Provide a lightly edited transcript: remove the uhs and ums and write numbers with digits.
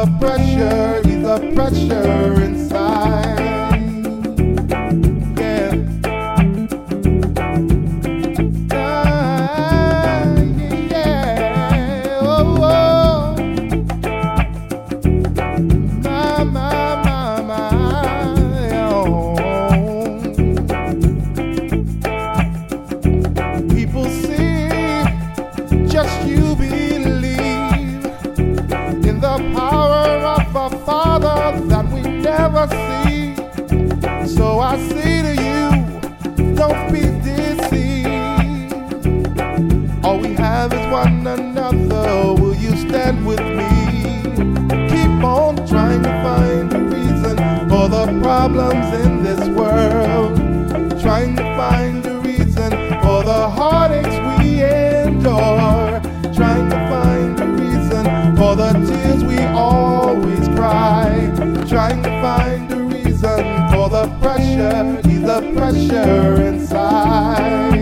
the pressure, ease the pressure inside. Yeah. Yeah. Oh, oh. My, oh. People see, just you believe in the power of a Father that we never see. So I say to you, don't be deceived. All we have is one another. Will you stand with me? Keep on trying to find a reason for the problems in this world. Trying to find a reason for the heartaches we endure. Trying to find a reason for the tears we always cry. Trying to find a reason for the pressure, ease the pressure inside.